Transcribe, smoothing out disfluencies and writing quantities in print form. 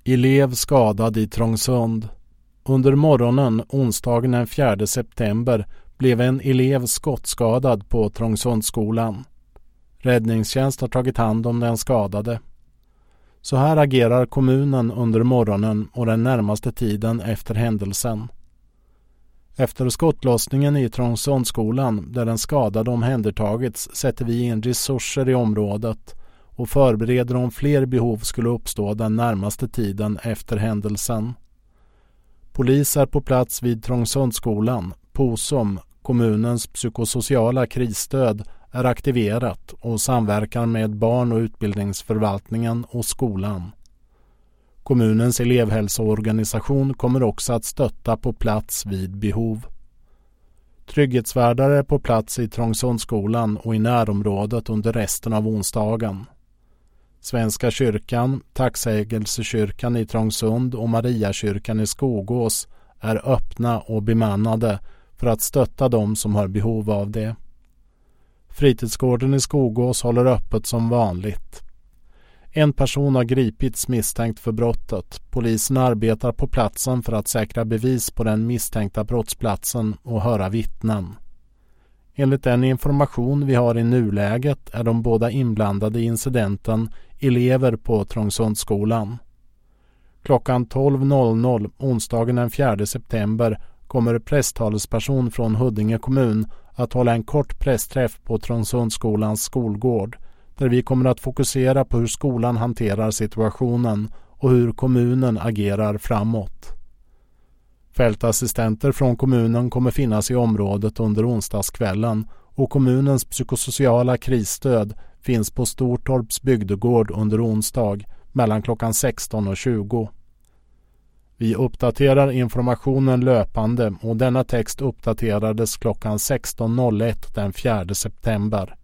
Elev skadad i Trångsund. Under morgonen onsdagen den 4 september blev en elev skottskadad på Trångsundskolan. Räddningstjänst har tagit hand om den skadade. Så här agerar kommunen under morgonen och den närmaste tiden efter händelsen. Efter skottlossningen i Trångsundskolan där den skadade omhändertagits sätter vi in resurser i området och förbereder om fler behov skulle uppstå den närmaste tiden efter händelsen. Polis är på plats vid Trångsundskolan. POSOM, kommunens psykosociala krisstöd, är aktiverat och samverkar med barn- och utbildningsförvaltningen och skolan. Kommunens elevhälsoorganisation kommer också att stötta på plats vid behov. Trygghetsvärdar är på plats i Trångsundskolan och i närområdet under resten av onsdagen. Svenska kyrkan, Tacksägelsekyrkan i Trångsund och Mariakyrkan i Skogås är öppna och bemannade för att stötta dem som har behov av det. Fritidsgården i Skogås håller öppet som vanligt. En person har gripits misstänkt för brottet. Polisen arbetar på platsen för att säkra bevis på den misstänkta brottsplatsen och höra vittnen. Enligt den information vi har i nuläget är de båda inblandade i incidenten elever på Trångsundskolan. Klockan 12.00 onsdagen den 4 september kommer presstalesperson från Huddinge kommun att hålla en kort pressträff på Trångsundsskolans skolgård där vi kommer att fokusera på hur skolan hanterar situationen och hur kommunen agerar framåt. Fältassistenter från kommunen kommer finnas i området under onsdagskvällen och kommunens psykosociala krisstöd finns på Stortorps bygdegård under onsdag mellan klockan 16 och 20. Vi uppdaterar informationen löpande och denna text uppdaterades klockan 16.01 den 4 september.